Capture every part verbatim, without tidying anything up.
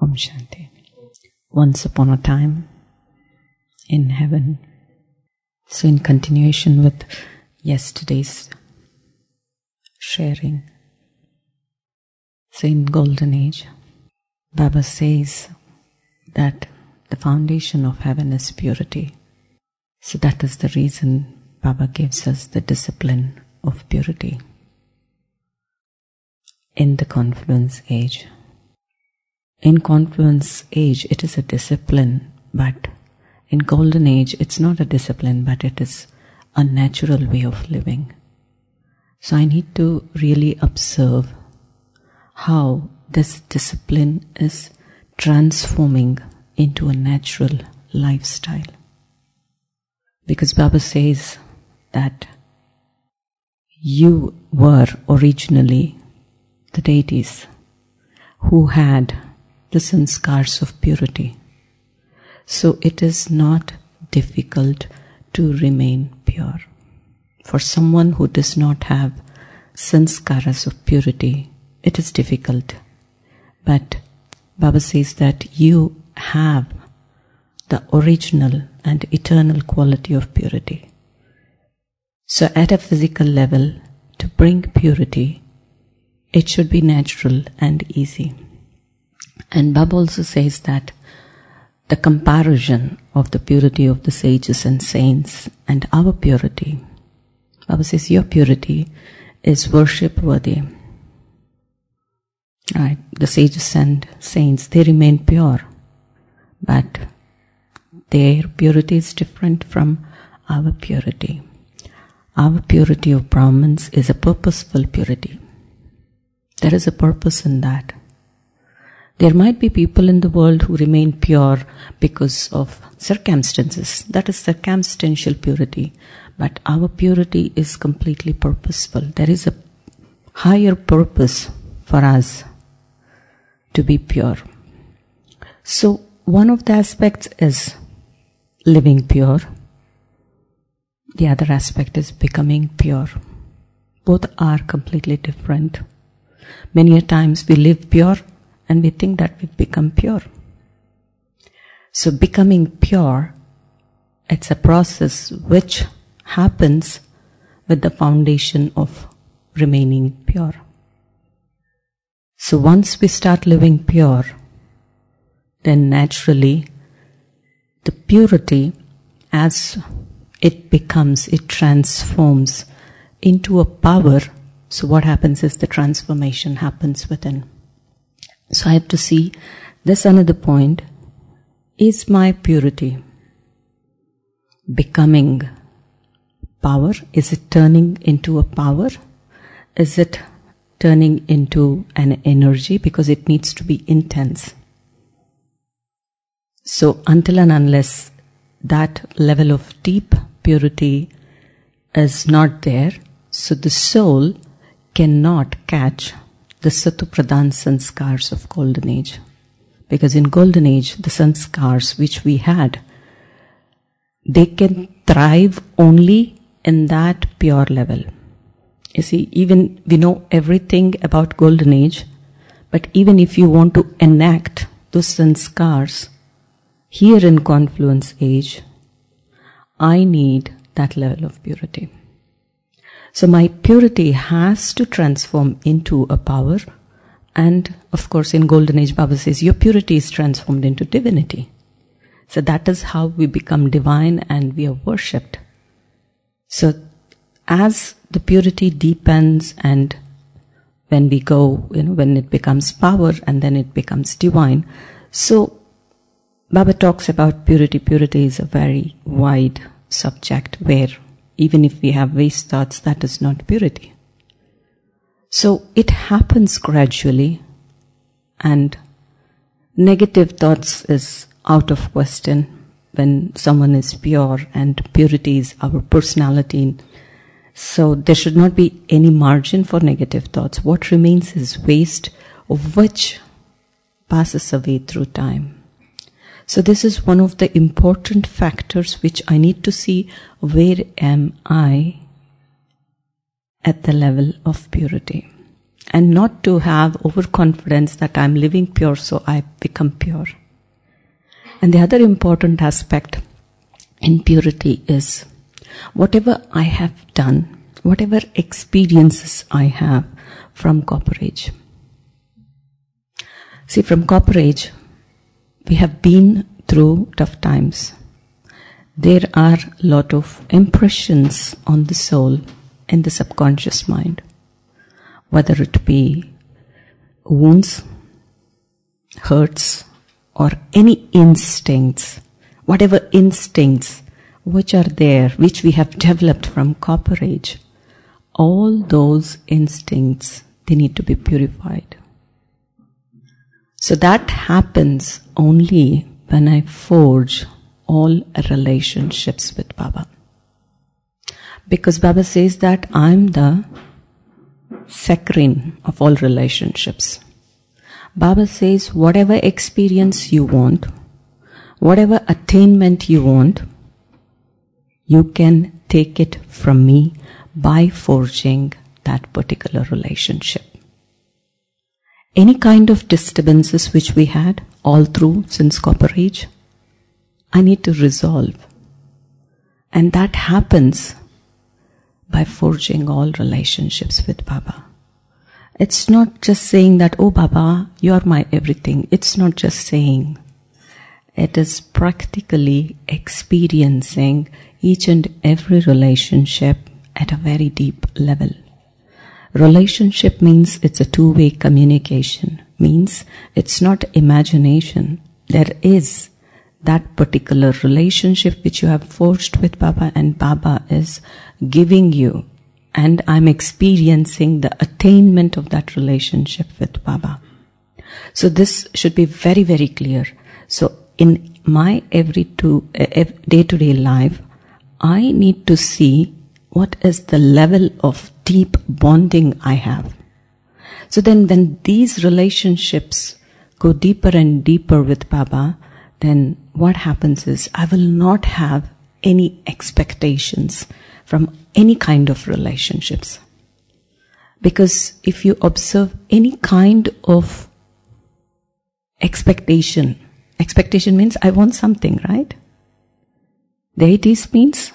Om Shanti. Once upon a time in heaven. So in continuation with yesterday's sharing, so in Golden Age, Baba says that the foundation of heaven is purity. So that is the reason Baba gives us the discipline of purity in the Confluence Age. In Confluence Age, it is a discipline, but in Golden Age, it's not a discipline, but it is a natural way of living. So I need to really observe how this discipline is transforming into a natural lifestyle. Because Baba says that you were originally the deities who had the sanskars of purity. So it is not difficult to remain pure. For someone who does not have sanskaras of purity, it is difficult. But Baba says that you have the original and eternal quality of purity. So at a physical level, to bring purity, it should be natural and easy. And Baba also says that the comparison of the purity of the sages and saints and our purity, Baba says your purity is worship worthy. Right? The sages and saints, they remain pure, but their purity is different from our purity. Our purity of Brahmins is a purposeful purity. There is a purpose in that. There might be people in the world who remain pure because of circumstances. That is circumstantial purity. But our purity is completely purposeful. There is a higher purpose for us to be pure. So one of the aspects is living pure. The other aspect is becoming pure. Both are completely different. Many a times we live pure and we think that we've become pure. So becoming pure, it's a process which happens with the foundation of remaining pure. So once we start living pure, then naturally the purity, as it becomes, it transforms into a power. So what happens is the transformation happens within. So I have to see this another point. Is my purity becoming power? Is it turning into a power? Is it turning into an energy? Because it needs to be intense. So until and unless that level of deep purity is not there, so the soul cannot catch the Satupradhan sanskars of Golden Age. Because in Golden Age, the sanskars which we had, they can thrive only in that pure level. You see, even we know everything about Golden Age, but even if you want to enact those sanskars here in Confluence Age, I need that level of purity. So my purity has to transform into a power, and of course in Golden Age Baba says your purity is transformed into divinity. So that is how we become divine and we are worshipped. So as the purity deepens and when we go, you know, when it becomes power and then it becomes divine. So Baba talks about purity. Purity is a very wide subject where even if we have waste thoughts, that is not purity. So it happens gradually, and negative thoughts is out of question when someone is pure, and purity is our personality. So there should not be any margin for negative thoughts. What remains is waste, of which passes away through time. So this is one of the important factors which I need to see, where am I at the level of purity. and not to have overconfidence that I'm living pure, so I become pure. And the other important aspect in purity is whatever I have done, whatever experiences I have from copper age. See, from copper age, we have been through tough times. There are a lot of impressions on the soul in the subconscious mind, whether it be wounds, hurts, or any instincts, whatever instincts which are there, which we have developed from copper age, all those instincts, they need to be purified. So that happens only when I forge all relationships with Baba. Because Baba says that I'm the saccharine of all relationships. Baba says whatever experience you want, whatever attainment you want, you can take it from me by forging that particular relationship. Any kind of disturbances which we had all through since copper age, I need to resolve. And that happens by forging all relationships with Baba. It's not just saying that, oh Baba, you're my everything. It's not just saying. It is practically experiencing each and every relationship at a very deep level. Relationship means it's a two-way communication. Means it's not imagination. There is that particular relationship which you have forged with Baba, and Baba is giving you, and I'm experiencing the attainment of that relationship with Baba. So this should be very, very clear. So in my every two, uh, day-to-day life, I need to see what is the level of deep bonding I have. So then when these relationships go deeper and deeper with Baba, then what happens is I will not have any expectations from any kind of relationships. Because if you observe any kind of expectation, expectation means I want something, right? Deities means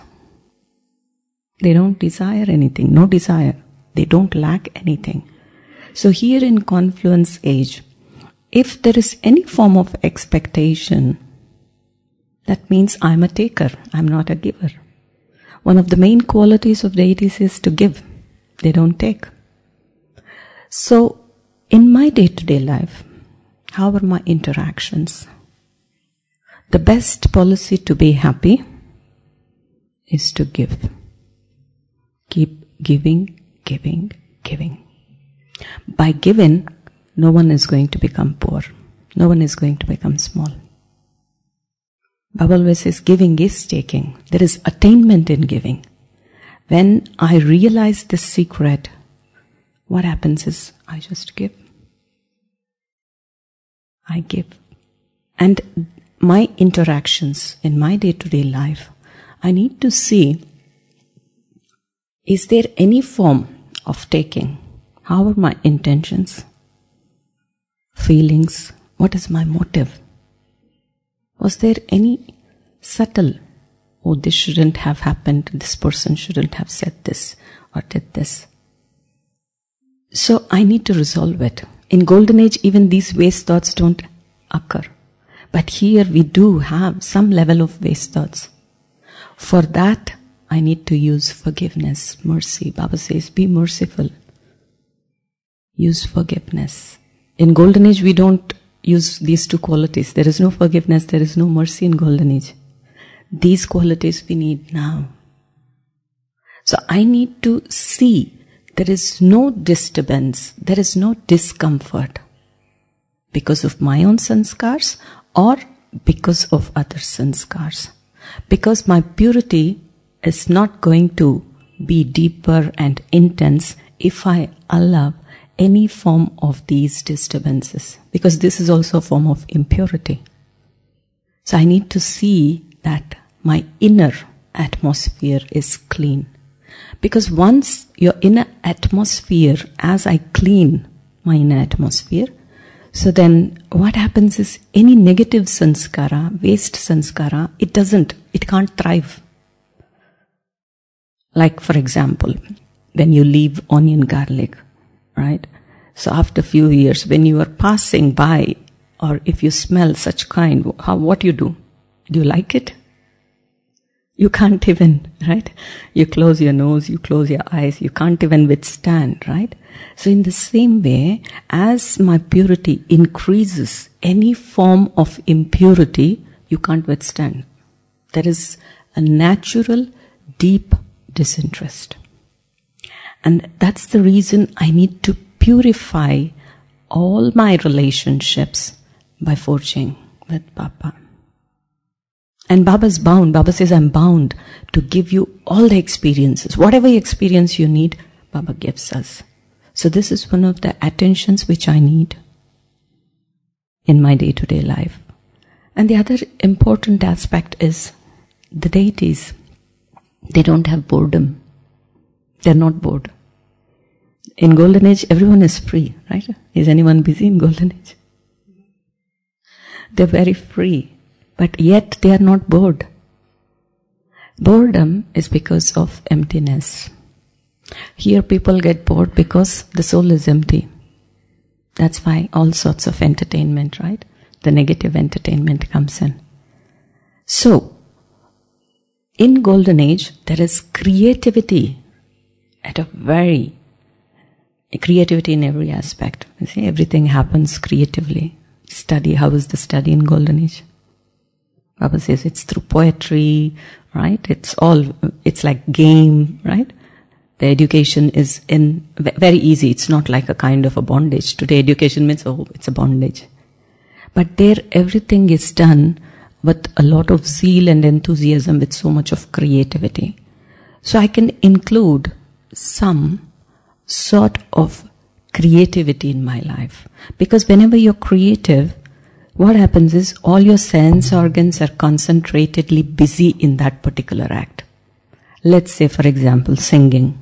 they don't desire anything, no desire. They don't lack anything. So here in confluence age, if there is any form of expectation, that means I'm a taker, I'm not a giver. One of the main qualities of deities is to give. They don't take. So in my day-to-day life, how are my interactions? The best policy to be happy is to give. Keep giving, giving, giving. By giving, no one is going to become poor. No one is going to become small. Baba always says giving is taking. There is attainment in giving. When I realize this secret, what happens is I just give. I give. And my interactions in my day-to-day life, I need to see, is there any form of taking? How are my intentions? Feelings? What is my motive? Was there any subtle, oh, this shouldn't have happened, this person shouldn't have said this or did this? So I need to resolve it. In Golden Age, even these waste thoughts don't occur. But here we do have some level of waste thoughts. For that, I need to use forgiveness, mercy. Baba says, be merciful. Use forgiveness. In Golden Age, we don't use these two qualities. There is no forgiveness, there is no mercy in Golden Age. These qualities we need now. So I need to see there is no disturbance, there is no discomfort because of my own sanskars or because of other sanskars. Because my purity is not going to be deeper and intense if I allow any form of these disturbances, because this is also a form of impurity. So I need to see that my inner atmosphere is clean. Because once your inner atmosphere, as I clean my inner atmosphere, so then what happens is any negative sanskara, waste sanskara, it doesn't, it can't thrive. Like for example, when you leave onion garlic, right? So after a few years, when you are passing by, or if you smell such kind, how, what do you do? Do you like it? You can't even, right? You close your nose, you close your eyes, you can't even withstand, right? So in the same way, as my purity increases, any form of impurity, you can't withstand. There is a natural, deep disinterest. And that's the reason I need to purify all my relationships by forging with Baba. And Baba's bound. Baba says, I'm bound to give you all the experiences. Whatever experience you need, Baba gives us. So this is one of the attentions which I need in my day-to-day life. And the other important aspect is the deities. They don't have boredom. They're not bored. In Golden Age, everyone is free, right? Is anyone busy in Golden Age? They're very free. But yet they are not bored. Boredom is because of emptiness. Here people get bored because the soul is empty. That's why all sorts of entertainment, right? The negative entertainment comes in. So, in Golden Age, there is creativity at a very, creativity in every aspect. You see, everything happens creatively. Study, how is the study in Golden Age? Baba says it's through poetry, right? It's all, it's like game, right? The education is in very easy. It's not like a kind of a bondage. Today education means, oh, it's a bondage. But there everything is done with a lot of zeal and enthusiasm, with so much of creativity. So I can include some sort of creativity in my life. Because whenever you're creative, what happens is all your sense organs are concentratedly busy in that particular act. Let's say, for example, singing.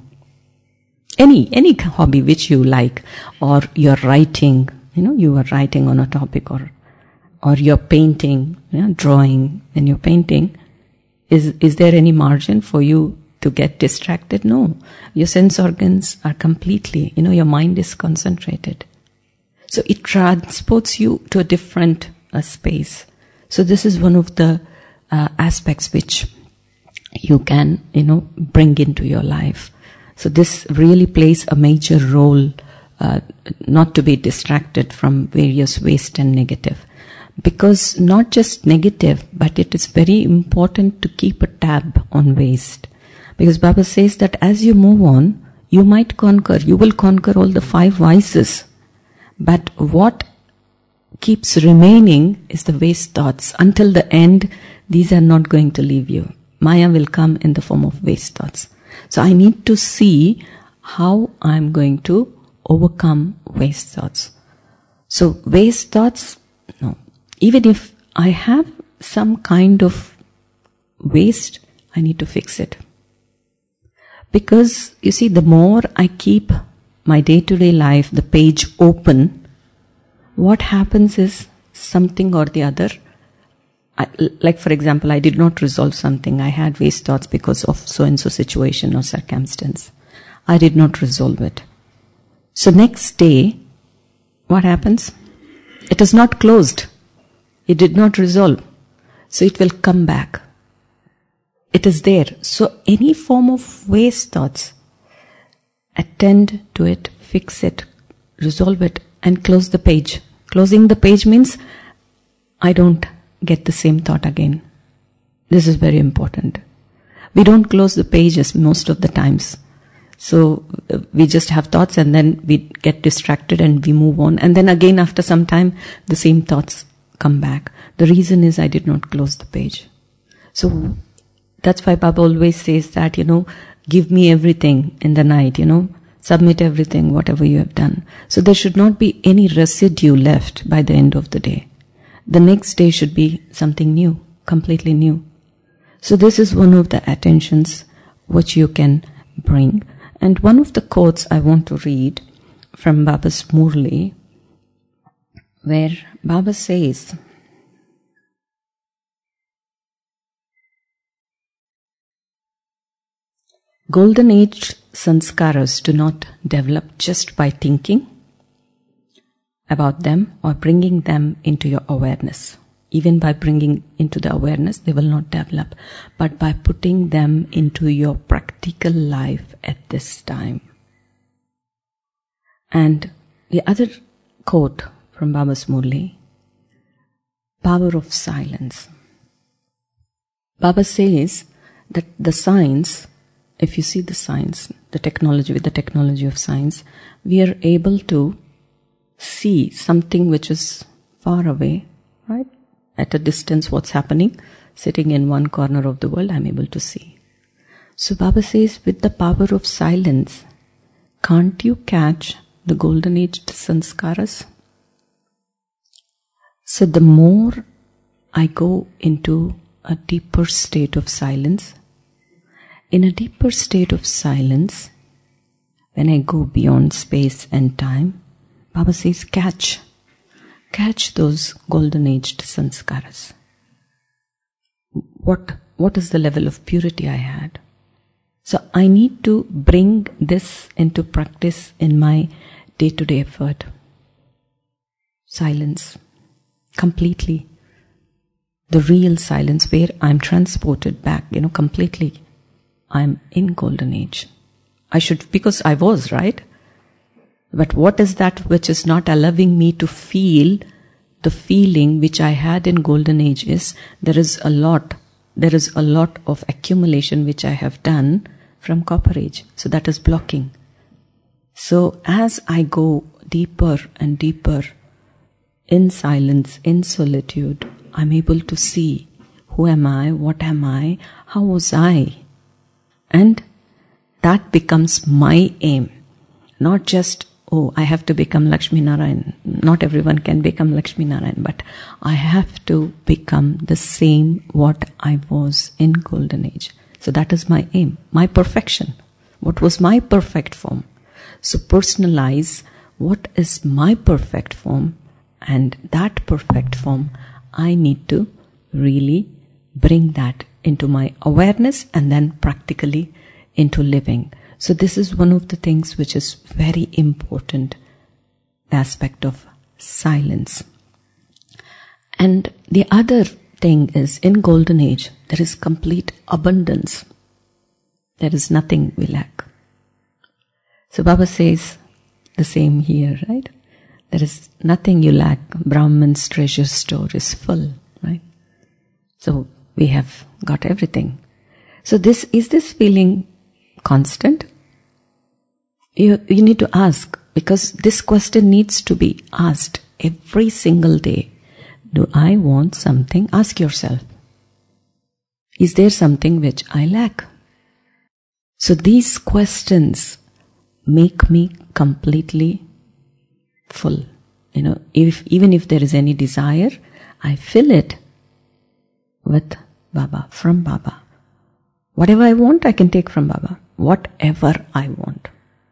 Any, any hobby which you like, or you're writing, you know, you are writing on a topic, or, or you're painting, you know, drawing, and you're painting. Is, is there any margin for you to get distracted? No. Your sense organs are completely, you know, your mind is concentrated. So it transports you to a different uh, space. So this is one of the uh, aspects which you can, you know, bring into your life. So this really plays a major role, uh, not to be distracted from various waste and negative. Because not just negative, but it is very important to keep a tab on waste. Because Baba says that as you move on, you might conquer, you will conquer all the five vices. But what keeps remaining is the waste thoughts. Until the end, these are not going to leave you. Maya will come in the form of waste thoughts. So I need to see how I'm going to overcome waste thoughts. So waste thoughts, no. Even if I have some kind of waste, I need to fix it. Because, you see, the more I keep my day-to-day life, the page open, what happens is something or the other. I, like for example, I did not resolve something. I had waste thoughts because of so-and-so situation or circumstance. I did not resolve it. So next day, what happens? It is not closed. It did not resolve. So it will come back. It is there. So any form of waste thoughts, attend to it, fix it, resolve it, and close the page. Closing the page means I don't get the same thought again. This is very important. We don't close the pages most of the times. So uh, we just have thoughts and then we get distracted and we move on. And then again after some time, the same thoughts come back. The reason is I did not close the page. So that's why Baba always says that, you know, give me everything in the night, you know, submit everything, whatever you have done. So there should not be any residue left by the end of the day. The next day should be something new, completely new. So this is one of the attentions which you can bring. And one of the quotes I want to read from Baba's Murli, where Baba says, Golden Age sanskaras do not develop just by thinking about them or bringing them into your awareness. Even by bringing into the awareness, they will not develop, but by putting them into your practical life at this time. And the other quote from Baba's Murli, power of silence. Baba says that the science, if you see the science, the technology, with the technology of science, we are able to see something which is far away, right? At a distance, what's happening, sitting in one corner of the world, I'm able to see. So Baba says, with the power of silence, can't you catch the golden age sanskaras? So the more I go into a deeper state of silence, in a deeper state of silence, when I go beyond space and time, Baba says, catch, catch those golden aged sanskaras. What, what is the level of purity I had? So I need to bring this into practice in my day-to-day effort. Silence, completely. The real silence where I'm transported back, you know, completely. I'm in golden age. I should, because I was, right? But what is that which is not allowing me to feel the feeling which I had in golden age is there is a lot, there is a lot of accumulation which I have done from copper age. So that is blocking. So as I go deeper and deeper in silence, in solitude, I'm able to see who am I, what am I, how was I? And that becomes my aim. Not just, oh, I have to become Lakshmi Narayan. Not everyone can become Lakshmi Narayan, but I have to become the same what I was in golden age. So that is my aim, my perfection. What was my perfect form? So personalize what is my perfect form, and that perfect form, I need to really bring that into my awareness and then practically into living. So this is one of the things which is very important aspect of silence. And the other thing is, in golden age, there is complete abundance. There is nothing we lack. So Baba says the same here, right? There is nothing you lack. Brahman's treasure store is full, right? So we have got everything. So this, is this feeling constant? You, you need to ask, because this question needs to be asked every single day. Do I want something? Ask yourself. Is there something which I lack? So these questions make me completely full. You know, if even if there is any desire, I fill it with Baba, from Baba. Whatever I want, I can take from Baba. Whatever I want.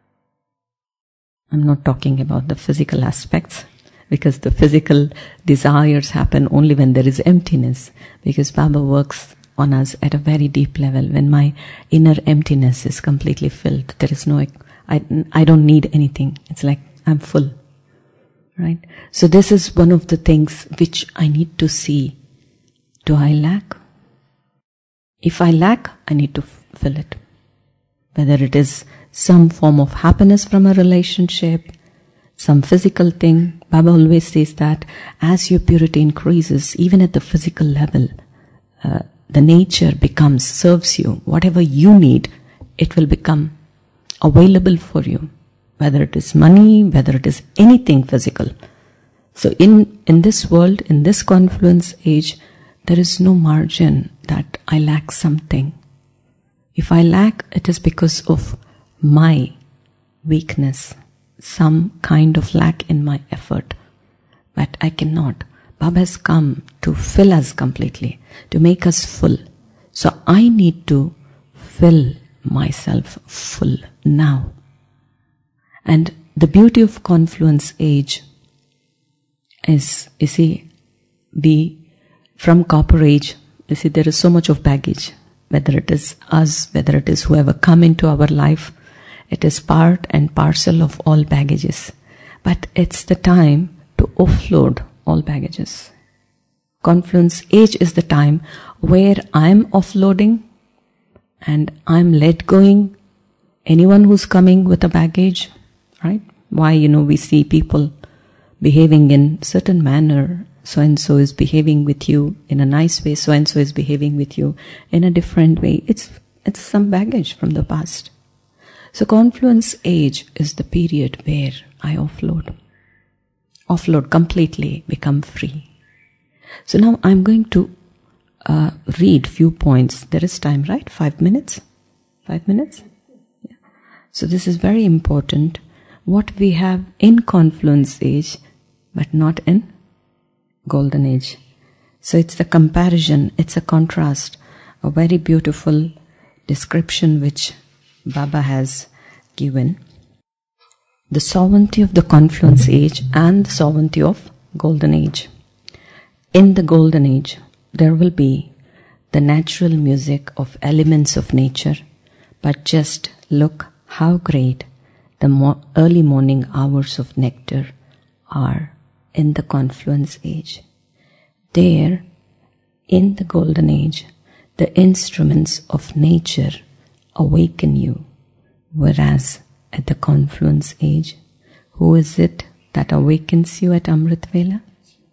I'm not talking about the physical aspects, because the physical desires happen only when there is emptiness, because Baba works on us at a very deep level. When my inner emptiness is completely filled, there is no, I, I don't need anything. It's like I'm full, right? So this is one of the things which I need to see. Do I lack? If I lack, I need to fill it. Whether it is some form of happiness from a relationship, some physical thing. Baba always says that as your purity increases, even at the physical level, uh, the nature becomes, serves you. Whatever you need, it will become available for you. Whether it is money, whether it is anything physical. So in, in this world, in this confluence age, there is no margin that I lack something. If I lack, it is because of my weakness, some kind of lack in my effort. But I cannot. Baba has come to fill us completely, to make us full. So I need to fill myself full now. And the beauty of confluence age is, you see, we, from copper age, you see, there is so much of baggage, whether it is us, whether it is whoever come into our life, it is part and parcel of all baggages. But it's the time to offload all baggages. Confluence age is the time where I'm offloading and I'm let going anyone who's coming with a baggage, right? Why, you know, we see people behaving in certain manner. So-and-so is behaving with you in a nice way. So-and-so is behaving with you in a different way. It's, it's some baggage from the past. So confluence age is the period where I offload. Offload completely, become free. So now I'm going to uh, read few points. There is time, right? Five minutes? Five minutes? Yeah. So this is very important. What we have in confluence age, but not in golden age. So it's the comparison, it's a contrast, a very beautiful description which Baba has given. The sovereignty of the confluence age and the sovereignty of golden age. In the golden age, there will be the natural music of elements of nature, but just look how great the mo- early morning hours of nectar are in the confluence age. There, in the golden age, the instruments of nature awaken you, whereas at the confluence age, who is it that awakens you at Amrit Vela?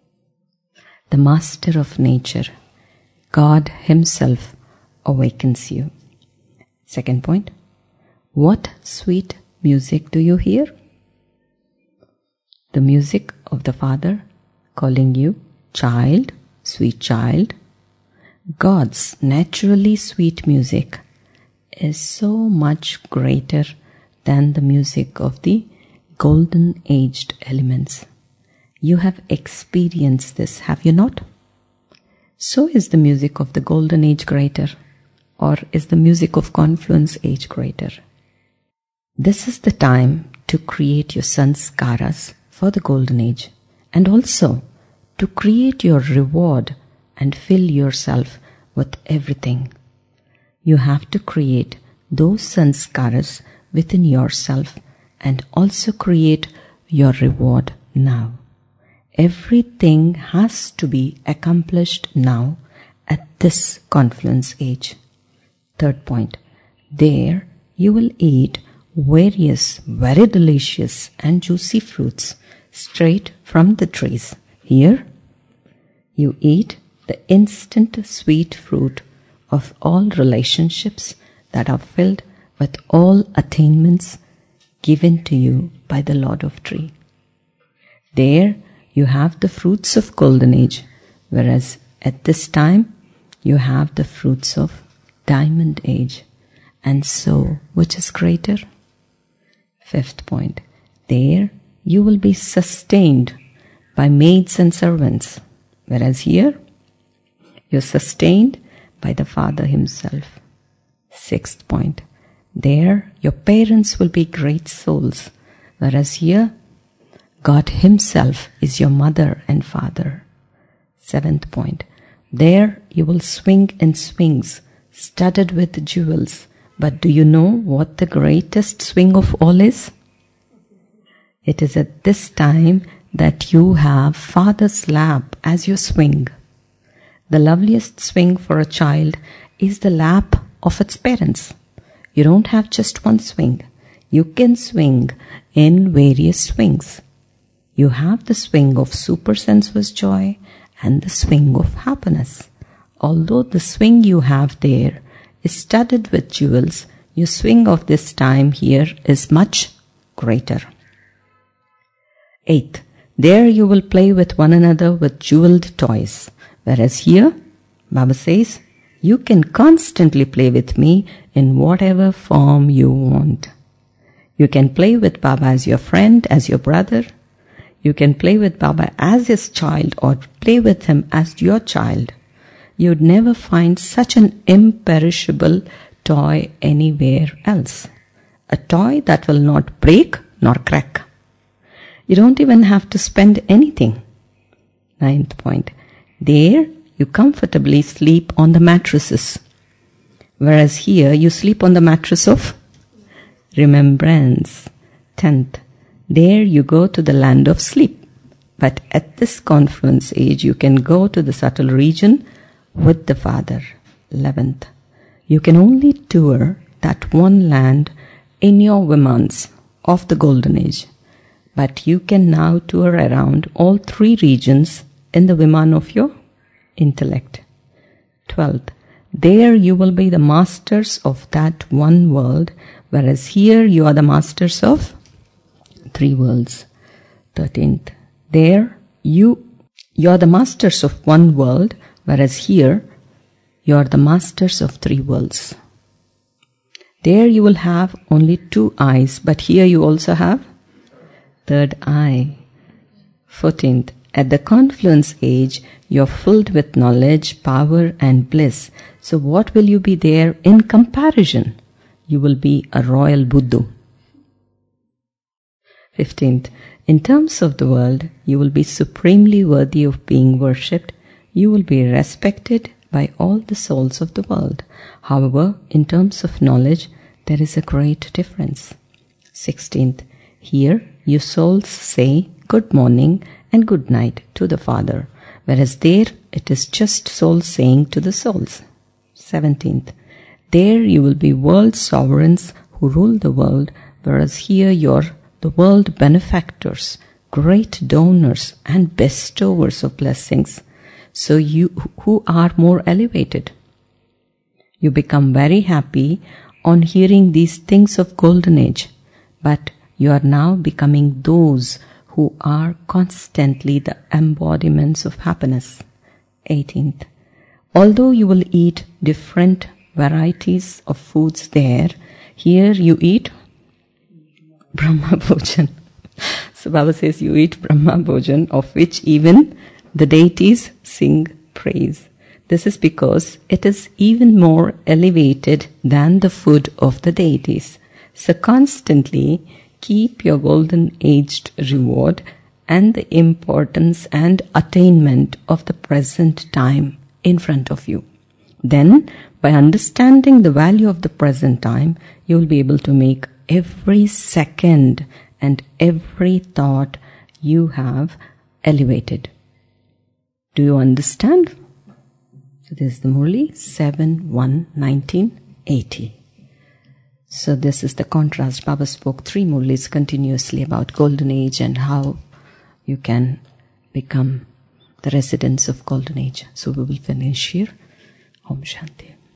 The master of nature, God himself, awakens you. Second point, what sweet music do you hear? The music of the Father calling you child, sweet child. God's naturally sweet music is so much greater than the music of the golden aged elements. You have experienced this, have you not? So is the music of the golden age greater, or is the music of confluence age greater? This is the time to create your sanskaras for the golden age, and also to create your reward and fill yourself with everything. You have to create those sanskaras within yourself and also create your reward now. Everything has to be accomplished now at this confluence age. Third point, there you will eat various very delicious and juicy fruits straight from the trees. Here you eat the instant sweet fruit of all relationships that are filled with all attainments given to you by the Lord of Tree. There you have the fruits of golden age, whereas at this time you have the fruits of diamond age. And so, which is greater? Fifth point, there you will be sustained by maids and servants, whereas here you're sustained by the Father himself. Sixth point, there your parents will be great souls, whereas here God himself is your mother and father. Seventh point, there you will swing in swings studded with jewels. But do you know what the greatest swing of all is? It is at this time that you have Father's lap as your swing. The loveliest swing for a child is the lap of its parents. You don't have just one swing. You can swing in various swings. You have the swing of supersensuous joy and the swing of happiness. Although the swing you have there is studded with jewels, your swing of this time here is much greater. Eighth, there you will play with one another with jeweled toys, whereas here, Baba says, you can constantly play with me in whatever form you want. You can play with Baba as your friend, as your brother. You can play with Baba as his child or play with him as your child. You'd never find such an imperishable toy anywhere else. A toy that will not break nor crack. You don't even have to spend anything. Ninth point. There you comfortably sleep on the mattresses. Whereas here you sleep on the mattress of remembrance. Tenth. There you go to the land of sleep. But at this confluence age you can go to the subtle region with the Father. Eleventh. You can only tour that one land in your Vimans of the Golden Age. But you can now tour around all three regions in the Viman of your intellect. Twelfth. There you will be the masters of that one world, whereas here you are the masters of three worlds. Thirteenth. There you you are the masters of one world, whereas here you are the masters of three worlds. There you will have only two eyes, but here you also have third eye. Fourteenth. At the confluence age, you are filled with knowledge, power and bliss. So what will you be there in comparison? You will be a royal Buddha. Fifteenth. In terms of the world, you will be supremely worthy of being worshipped. You will be respected by all the souls of the world. However, in terms of knowledge, there is a great difference. Sixteenth. Here, you souls say good morning and good night to the Father, whereas there it is just souls saying to the souls. Seventeenth. There you will be world sovereigns who rule the world, whereas here you are the world benefactors, great donors and bestowers of blessings. So you who are more elevated. You become very happy on hearing these things of Golden Age, but you are now becoming those who are constantly the embodiments of happiness. Eighteenth. Although you will eat different varieties of foods there, here you eat Brahma Bhojan. So Baba says you eat Brahma Bhojan, of which even the deities sing praise. This is because it is even more elevated than the food of the deities. So constantly keep your golden aged reward and the importance and attainment of the present time in front of you. Then, by understanding the value of the present time, you will be able to make every second and every thought you have elevated. Do you understand? So this is the Murli, seven one nineteen eighty. So this is the contrast. Baba spoke three Murlis continuously about Golden Age and how you can become the residents of Golden Age. So we will finish here. Om Shanti.